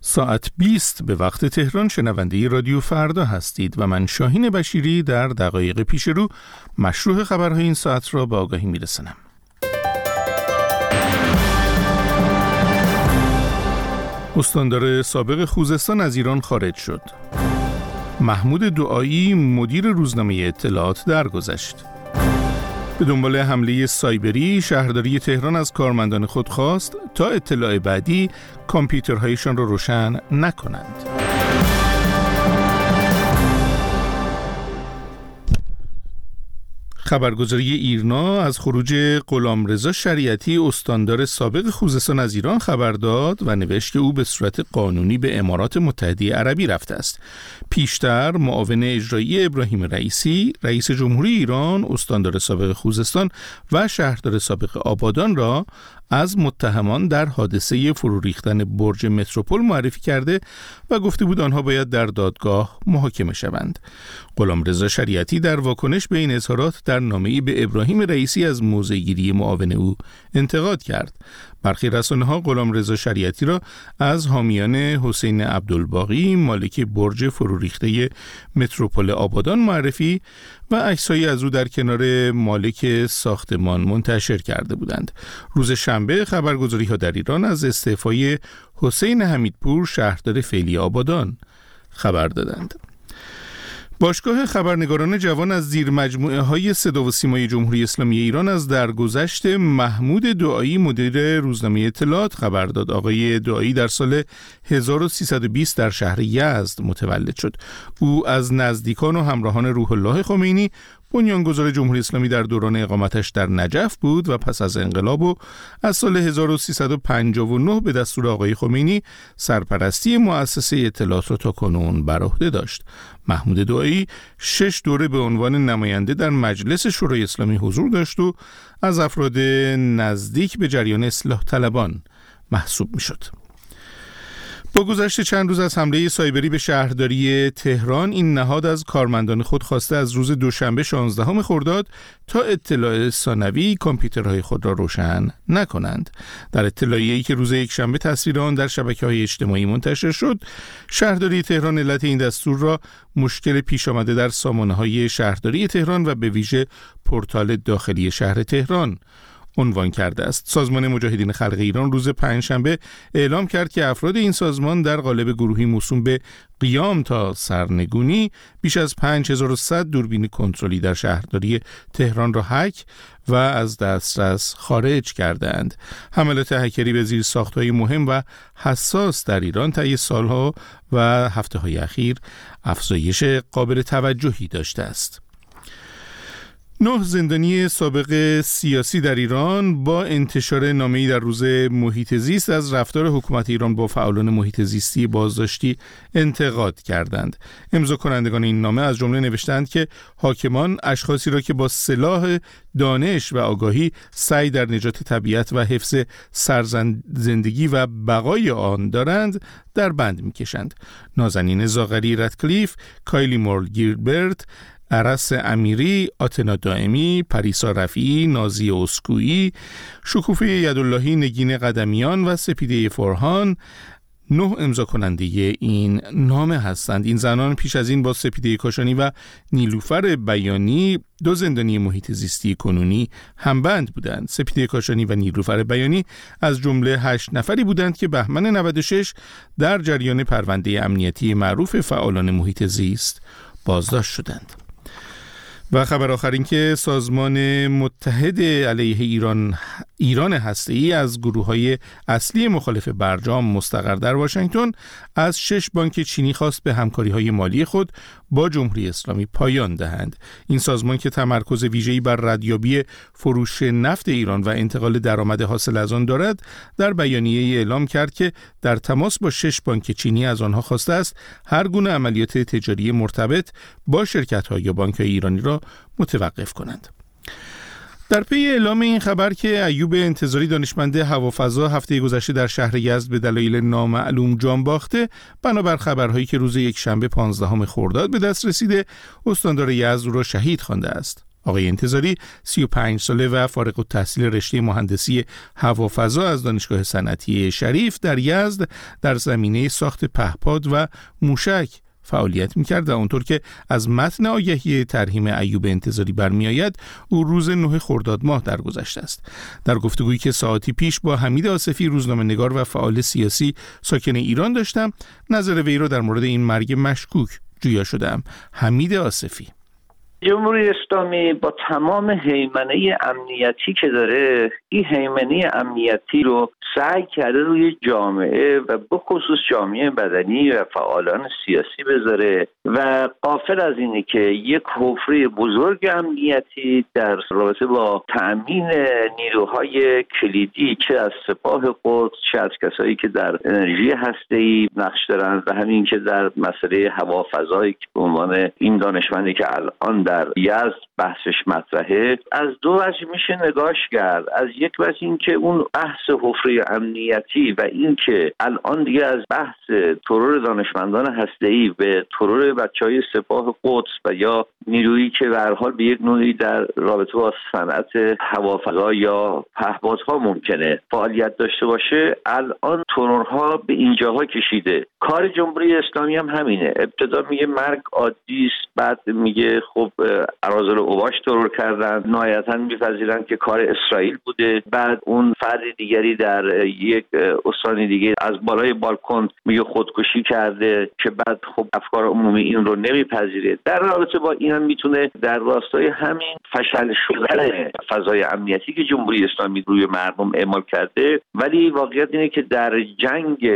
ساعت 20 به وقت تهران شنونده رادیو فردا هستید و من شاهین بشیری در دقایق پیش رو مشروع خبرهای این ساعت را به آگاهی میرسانم. استاندار سابق خوزستان از ایران خارج شد. محمود دعایی مدیر روزنامه اطلاعات درگذشت. به دنبال حمله سایبری شهرداری تهران از کارمندان خود خواست تا اطلاع بعدی کامپیوترهایشان را روشن نکنند. خبرگزاری ایرنا از خروج غلامرضا شریعتی استاندار سابق خوزستان از ایران خبر داد و نوشت که او به صورت قانونی به امارات متحده عربی رفته است. پیشتر معاون اجرایی ابراهیم رئیسی رئیس جمهوری ایران استاندار سابق خوزستان و شهردار سابق آبادان را از متهمان در حادثه فرو ریختن برج متروپول معرفی کرده و گفته بود آنها باید در دادگاه محاکمه شوند. غلامرضا شریعتی در واکنش به این اظهارات در نامه‌ای به ابراهیم رئیسی از موضع‌گیری معاون او انتقاد کرد. برخی رسانه‌ها غلامرضا شریعتی را از حامیان حسین عبدالباقی مالک برج فرو ریخته متروپول آبادان معرفی و عکس‌هایی از او در کنار مالک ساختمان منتشر کرده بودند. روز شنبه خبرگزاری‌ها در ایران از استعفای حسین حمیدپور شهردار فعلی آبادان خبر دادند. باشگاه خبرنگاران جوان از زیر مجموعه های صدا و سیمای جمهوری اسلامی ایران از درگذشت محمود دعایی مدیر روزنامه اطلاعات خبر داد. آقای دعایی در سال 1320 در شهر یزد متولد شد. او از نزدیکان و همراهان روح الله خمینی بنیانگذار جمهوری اسلامی در دوران اقامتش در نجف بود و پس از انقلاب و از سال 1359 به دستور آقای خمینی سرپرستی مؤسسه اطلاعات را تاکنون بر عهده داشت. محمود دعایی 6 دوره به عنوان نماینده در مجلس شورای اسلامی حضور داشت و از افراد نزدیک به جریان اصلاح طلبان محسوب می‌شد. با گذشت چند روز از حمله سایبری به شهرداری تهران، این نهاد از کارمندان خود خواسته از روز دوشنبه 16 خرداد تا اطلاع ثانوی کامپیوترهای خود را روشن نکنند. در اطلاعیه‌ای که روز یکشنبه تصویر آن در شبکه‌های اجتماعی منتشر شد، شهرداری تهران علت این دستور را مشکل پیش آمده در سامانه‌های شهرداری تهران و به ویژه پورتال داخلی شهر تهران عنوان کرده است. سازمان مجاهدین خلق ایران روز پنجشنبه اعلام کرد که افراد این سازمان در قالب گروهی موسوم به قیام تا سرنگونی بیش از 5100 دوربین کنترلی در شهرداری تهران را هک و از دسترس خارج کردند. حملات هکری به زیر ساخت‌های مهم و حساس در ایران طی سالها و هفته‌های اخیر افزایش قابل توجهی داشته است. 9 زندانی سابق سیاسی در ایران با انتشار نامه‌ای در روز محیط زیست از رفتار حکومت ایران با فعالان محیط زیستی بازداشتی انتقاد کردند. امضا کنندگان این نامه از جمله نوشتند که حاکمان اشخاصی را که با سلاح دانش و آگاهی سعی در نجات طبیعت و حفظ سرزندگی و بقای آن دارند در بند می‌کشند. نازنین زاغری رتکلیف، کایلی مور گیلبرت، عرس امیری، آتنا دائمی، پریسا رفیعی، نازی اسکویی، شکوفه یداللهی نگین قدمیان و سپیده فرهان 9 امضا کننده این نامه هستند. این زنان پیش از این با سپیده کاشانی و نیلوفر بیانی 2 زندانی محیط زیستی کنونی همبند بودند. سپیده کاشانی و نیلوفر بیانی از جمله 8 نفری بودند که بهمن 96 در جریان پرونده امنیتی معروف فعالان محیط زیست بازداشت شدند. و خبر آخر این که سازمان متحد علیه ایران هسته‌ای از گروه‌های اصلی مخالف برجام مستقر در واشنگتن از 6 بانک چینی خواست به همکاری‌های مالی خود با جمهوری اسلامی پایان دهند. این سازمان که تمرکز ویژه‌ای بر ردیابی فروش نفت ایران و انتقال درآمد حاصل از آن دارد، در بیانیه‌ای اعلام کرد که در تماس با 6 بانک چینی از آنها خواسته است هر گونه عملیات تجاری مرتبط با شرکت‌ها یا بانک‌های ایرانی را متوقف کنند. در پی اعلام این خبر که ایوب انتظاری دانشمند هوافضا هفته گذشته در شهر یزد به دلایل نامعلوم جان باخته، بنابر خبرهایی که روز یکشنبه 15 خرداد به دست رسیده، استاندار یزد را شهید خوانده است. آقای انتظاری 35 ساله و فارغ التحصیل رشته مهندسی هوافضا از دانشگاه صنعتی شریف در یزد در زمینه ساخت پهپاد و موشک فعالیت می‌کرد و اونطور که از متن آگهی ترحیم ایوب انتظاری برمی‌آید او روز 9 خرداد ماه درگذشته است. در گفتگویی که ساعتی پیش با حمید آصفی روزنامه‌نگار و فعال سیاسی ساکن ایران داشتم، نظر وی را در مورد این مرگ مشکوک جویا شدم. حمید آصفی: جمهوری اسلامی با تمام هیمنه امنیتی که داره، این هیمنه امنیتی رو سعی کرده روی جامعه و به خصوص جامعه مدنی و فعالان سیاسی بذاره و غافل از اینه که یک حفره بزرگ امنیتی در رابطه با تأمین نیروهای کلیدی، چه از سپاه قدس، چه از کسایی که در انرژی هسته‌ای نقش دارن و همین که در مسئله هوافضایی که به عنوان این دانشمندی که الان در یزد بحثش مطرحه، از دو وجه میشه نگاش کرد. از یک وجه این که اون بحث حفره امنیتی و این که الان دیگه از بحث ترور دانشمندان هسته‌ای به ترور بچهای سپاه قدس و یا نیرویی که به هر حال به یک نوعی در رابطه با صنعت هوافضا یا پهپادها ممکنه فعالیت داشته باشه، الان ترورها به اینجاها کشیده. کار جمهوری اسلامی هم همینه. ابتدا میگه مرگ عادی است، بعد میگه خب اراذل اوباش ترور کردن، نهایتا میپذیرن که کار اسرائیل بوده. بعد اون فرد دیگری در یک استان دیگه از بالای بالکن میگه خودکشی کرده که بعد خب افکار عمومی این رو نمیپذیره. در رابطه با این هم میتونه در راستای همین فشل شدن فضای امنیتی که جمهوری اسلامی روی مردم اعمال کرده، ولی واقعیت اینه که در جنگ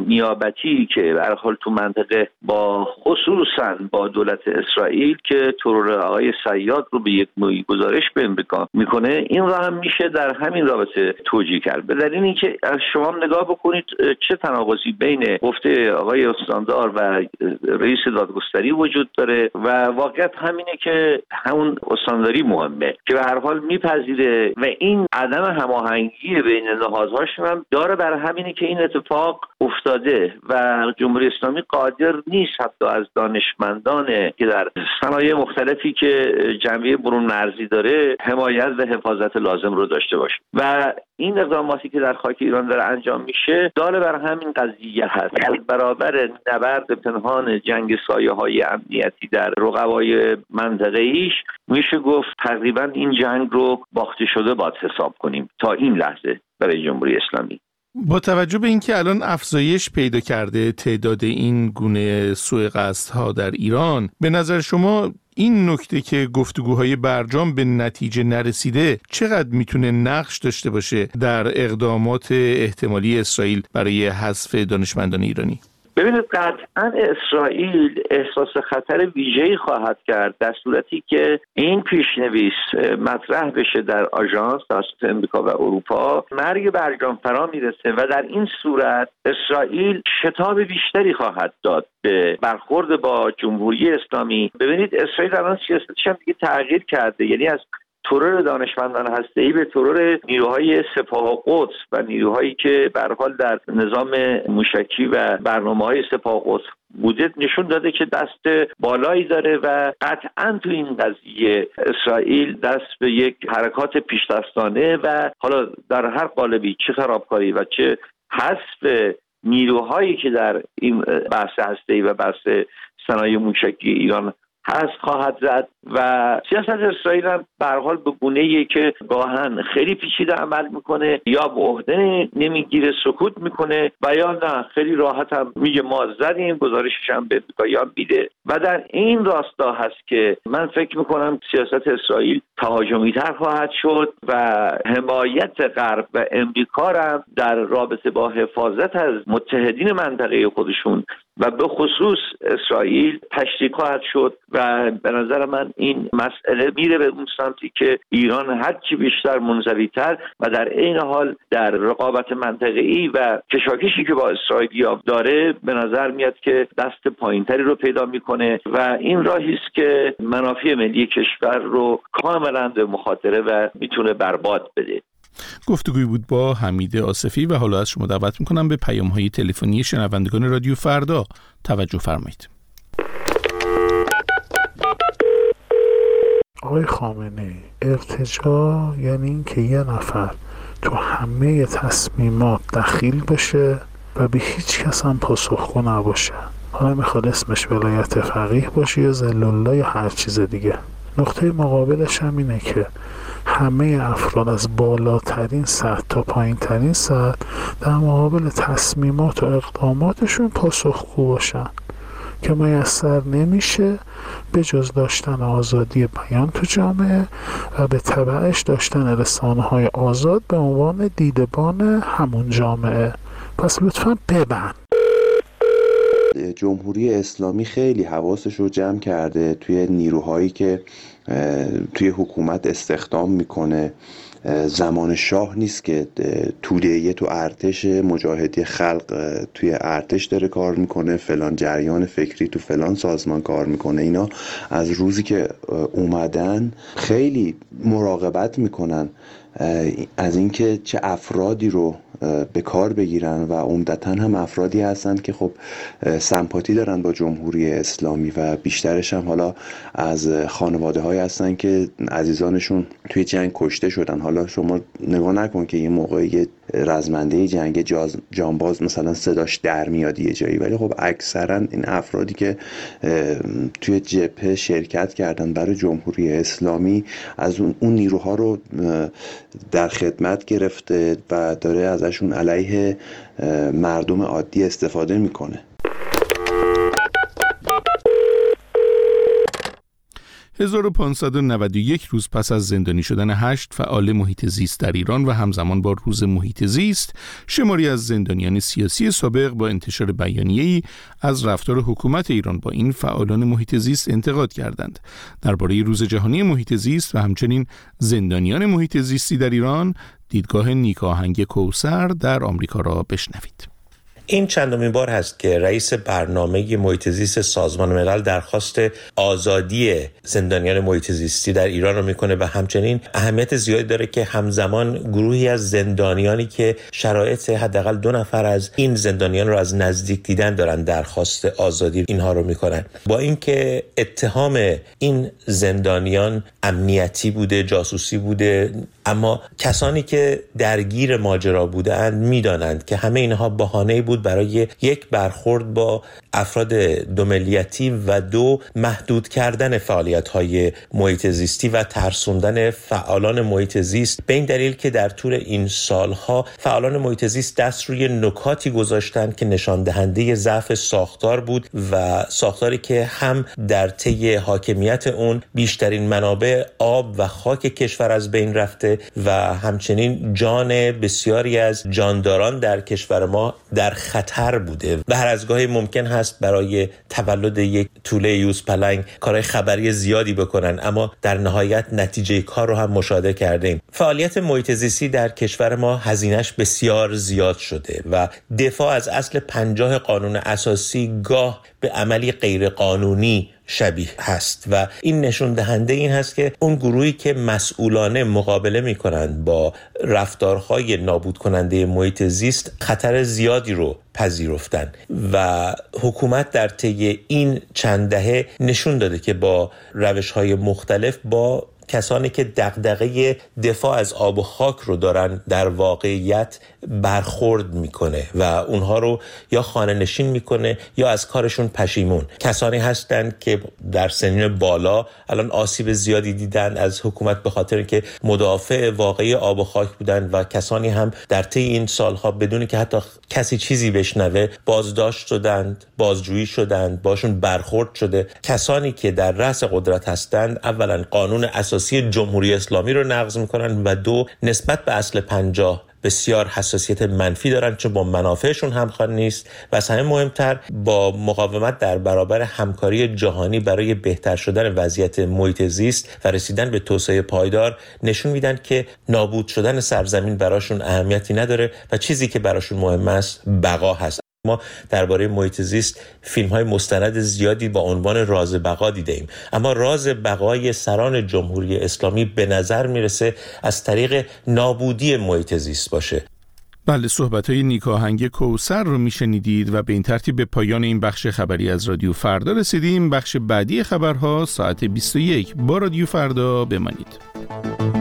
نیابتی که به هر حال تو منطقه با خصوصا با دولت اسرائیل که ترور آقای صیاد رو به یک نوعی گزارش به امریکا میکنه، این را هم میشه در همین رابطه توجیه کرد. به دلیل اینکه شما نگاه بکنید چه تناقضی بین گفته آقای استاندار و رئیس دادگستری وجود داره و واقعیت همینه که همون استانداری مهمه که به هر حال میپذیره و این عدم هماهنگی بین نهادهاشون هم داره بر همینه که این اتفاق افتاده و جمهوری اسلامی قادر نیست حتی از دانشمندان که در صنایع مختلفی که جنبه برون مرزی داره حمایت و حفاظت لازم رو داشته باشه و این اقداماتی که در خاک ایران داره انجام میشه داره بر همین قضیه هست. برابر نبرد پنهان جنگ سایه‌های امنیتی در رقبای منطقه‌ایش میشه گفت تقریبا این جنگ رو باخته شده باید حساب کنیم تا این لحظه برای جمهوری اسلامی. با توجه به اینکه الان افزایش پیدا کرده تعداد این گونه سوء قصدها در ایران، به نظر شما این نکته که گفتگوهای برجام به نتیجه نرسیده چقدر میتونه نقش داشته باشه در اقدامات احتمالی اسرائیل برای حذف دانشمندان ایرانی؟ ببینید قطعا اسرائیل احساس خطر ویژه‌ای خواهد کرد در صورتی که این پیشنویس مطرح بشه در آژانس توسط امریکا و اروپا، مرگ برجام فرا میرسه و در این صورت اسرائیل شتاب بیشتری خواهد داد به برخورد با جمهوری اسلامی. ببینید اسرائیل الان سیاستش هم دیگه تغییر کرده، یعنی از ترور دانشمندان هسته‌ای به ترور نیروهای سپاه قدس و نیروهایی که به هر حال در نظام موشکی و برنامه‌های سپاه قدس بوده نشون داده که دست بالایی داره و قطعاً تو این قضیه اسرائیل دست به یک حرکات پیشدستانه و حالا در هر قالبی چه خرابکاری و چه حذف نیروهایی که در این بحث هسته‌ای و بحث صنایع موشکی ایران هست خواهد زد و سیاست اسرائیل هم به هر حال به گونه‌ای که گاهن خیلی پیچیده عمل میکنه، یا به عهده نمیگیره سکوت میکنه و یا نه خیلی راحت هم میگه ما زدیم، گزارشش هم به امریکایی‌ها میده و در این راستا هست که من فکر میکنم سیاست اسرائیل تهاجمی‌تر خواهد شد و حمایت غرب و امریکا هم در رابطه با حفاظت از متحدین منطقه خودشون و به خصوص اسرائیل تشدید خواهد شد و به نظر من این مسئله میره به اون سمتی که ایران هرچی بیشتر منزوی‌تر و در عین حال در رقابت منطقه‌ای و کشاکشی که با اسرائیل داره به نظر میاد که دست پایینتری رو پیدا میکنه و این راهی است که منافع ملی کشور رو کاملا به مخاطره و میتونه برباد بده. گفتگوی بود با حمید آصفی و حالا از شما دعوت میکنم به پیام‌های تلفنی شنوندگان رادیو فردا توجه فرمایید. آقای خامنه‌ای، ارتجاع یعنی این که یه نفر تو همه تصمیمات دخیل بشه و به هیچ کس هم پاسخگو نباشه. حالا میخواد اسمش ولایت فقیه باشه یا ذل‌الله یا هر چیز دیگه. نقطه مقابلش هم اینه که همه افراد از بالاترین سطح تا پایین ترین سطح در مقابل تصمیمات و اقداماتشون پاسخگو باشن که میسر نمیشه به جز داشتن آزادی بیان تو جامعه و به تبعش داشتن رسانه‌های آزاد به عنوان دیدبان همون جامعه. پس لطفاً ببند. جمهوری اسلامی خیلی حواسش رو جمع کرده توی نیروهایی که توی حکومت استخدام میکنه. زمان شاه نیست که توده‌ای تو ارتش مجاهدی خلق توی ارتش داره کار میکنه، فلان جریان فکری تو فلان سازمان کار میکنه. اینا از روزی که اومدن خیلی مراقبت میکنن از اینکه چه افرادی رو به کار بگیرن و عمدتاً هم افرادی هستن که خب سمپاتی دارن با جمهوری اسلامی و بیشترش هم حالا از خانواده های هستن که عزیزانشون توی جنگ کشته شدن. حالا شما نگاه نکن که یه موقعی رزمنده جنگ جانباز مثلا صداش در میاد یه جایی، ولی خب اکثرا این افرادی که توی جبهه شرکت کردن برای جمهوری اسلامی از اون نیروها رو در خدمت گرفته و داره ازشون علیه مردم عادی استفاده میکنه. 1591 روز پس از زندانی شدن 8 فعال محیط زیست در ایران و همزمان با روز محیط زیست، شماری از زندانیان سیاسی سابق با انتشار بیانیه‌ای از رفتار حکومت ایران با این فعالان محیط زیست انتقاد کردند. درباره روز جهانی محیط زیست و همچنین زندانیان محیط زیستی در ایران، دیدگاه نیک آهنگ کوثر در آمریکا را بشنوید. این چندمین بار هست که رئیس برنامه محیط زیست سازمان ملل درخواست آزادی زندانیان محیط زیستی در ایران رو میکنه و همچنین اهمیت زیادی داره که همزمان گروهی از زندانیانی که شرایط حداقل 2 نفر از این زندانیان رو از نزدیک دیدن دارن درخواست آزادی اینها رو میکنن. با اینکه اتهام این زندانیان امنیتی بوده، جاسوسی بوده، اما کسانی که درگیر ماجرا بودند میدانند که همه اینها بهانه‌ای بود برای یک برخورد با افراد 2 ملیتی و 2 محدود کردن فعالیت‌های محیط زیستی و ترسوندن فعالان محیط زیست، به این دلیل که در طول این سالها فعالان محیط زیست دست روی نکاتی گذاشتند که نشان دهنده ضعف ساختار بود و ساختاری که هم در طی حاکمیت اون بیشترین منابع آب و خاک کشور از بین رفته و همچنین جان بسیاری از جانداران در کشور ما در خطر بوده و هر از گاهی ممکن هست برای تولد یک توله یوزپلنگ کارهای خبری زیادی بکنن، اما در نهایت نتیجه کار رو هم مشاهده کردیم. فعالیت محیط زیستی در کشور ما هزینه‌اش بسیار زیاد شده و دفاع از اصل 50 قانون اساسی گاه به عملی غیر قانونی شبیه هست و این نشون دهنده این هست که اون گروهی که مسئولانه مقابله میکنند با رفتارهای نابود کننده محیط زیست خطر زیادی رو پذیرفتن و حکومت در طی این چند دهه نشون داده که با روش‌های مختلف با کسانی که دغدغه دفاع از آب و خاک رو دارن در واقعیت برخورد میکنه و اونها رو یا خانه نشین میکنه یا از کارشون پشیمون. کسانی هستن که در سنین بالا الان آسیب زیادی دیدن از حکومت به خاطر که مدافع واقعی آب و خاک بودن و کسانی هم در طی این سالها بدون که حتی کسی چیزی بشنوه بازداشت شدند، بازجویی شدند، باشون برخورد شده. کسانی که در رأس قدرت هستند اولا قانون اساسی جمهوری اسلامی رو نقض میکنن و 2 نسبت به اصل 50 بسیار حساسیت منفی دارن چون با منافعشون همخوان نیست و از همه مهمتر با مقاومت در برابر همکاری جهانی برای بهتر شدن وضعیت محیط زیست و رسیدن به توسعه پایدار نشون میدن که نابود شدن سرزمین براشون اهمیتی نداره و چیزی که براشون مهم است بقا هست. ما درباره محیط زیست فیلم‌های مستند زیادی با عنوان راز بقا دیدیم، اما راز بقای سران جمهوری اسلامی به نظر میرسه از طریق نابودی محیط زیست باشه. بله، صحبت‌های نیکاهنگ کوثر رو میشنیدید و به این ترتیب به پایان این بخش خبری از رادیو فردا رسیدیم. بخش بعدی خبرها ساعت 21 با رادیو فردا بمانید.